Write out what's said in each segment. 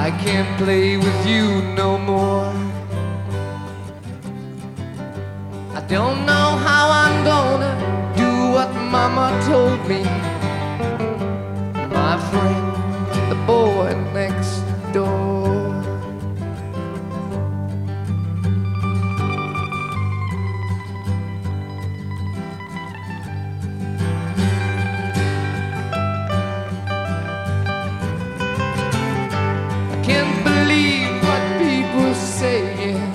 I can't play with you no more. I don't know how I'm gonna do what Mama told me. My friend, the boy next door. Can't believe what people saying.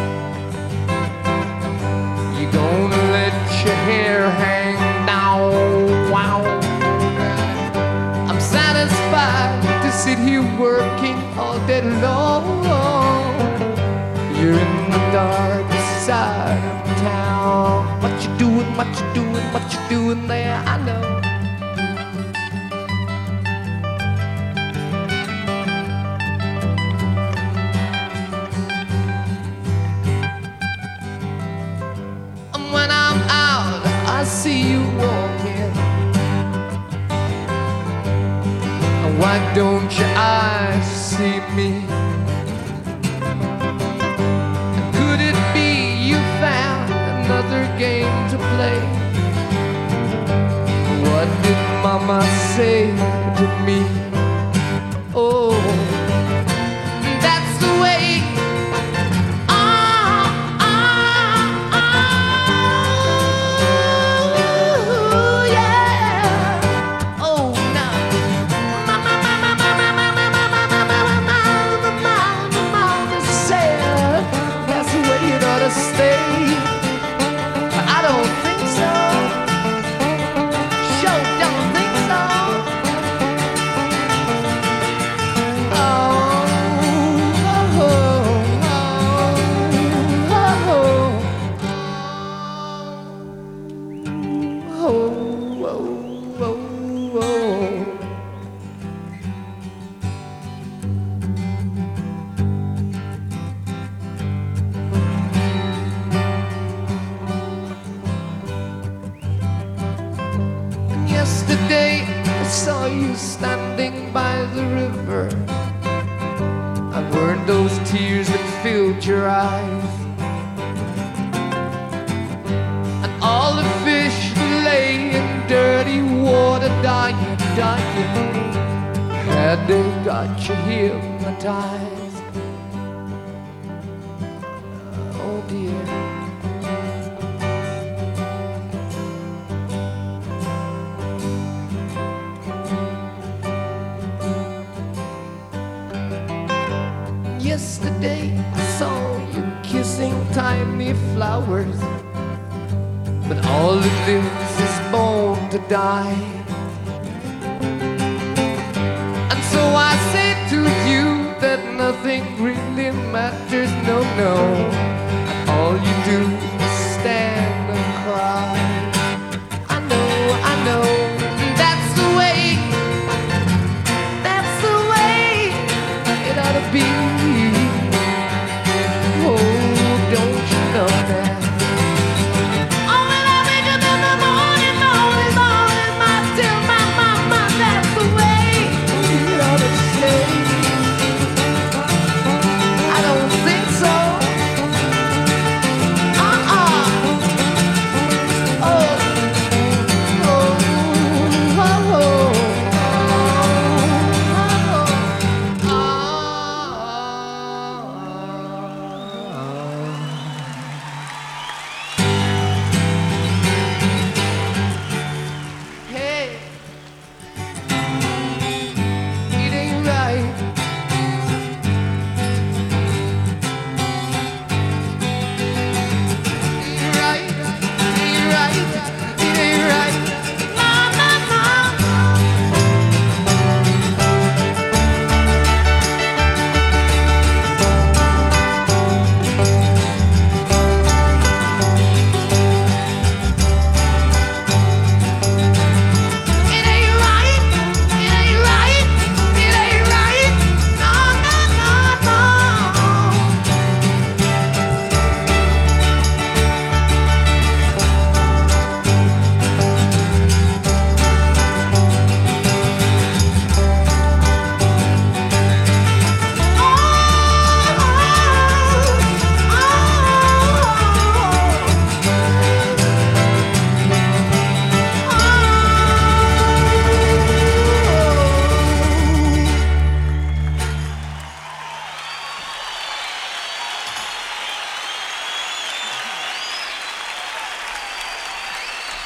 You're gonna let your hair hang down. Wow. I'm satisfied to sit here working all day long. You're in the dark side of town. What you doing, what you doing, what you doing there, I know. When I'm out, I see you walking. Why don't your eyes see me? Could it be you found another game to play? What did Mama say to me? Oh, that's the way. Stay. I don't think so. Sure don't think so. Oh, oh, oh, oh, oh, oh, oh, oh. Yesterday I saw you standing by the river. I burned those tears that filled your eyes. And all the fish lay in dirty water, dying, dying. Had they got you hypnotized? Oh dear. Yesterday I saw you kissing tiny flowers, but all that lives is born to die. And so I say to you that nothing really matters, no, no. All you do is stand and cry. I know, that's the way it ought to be.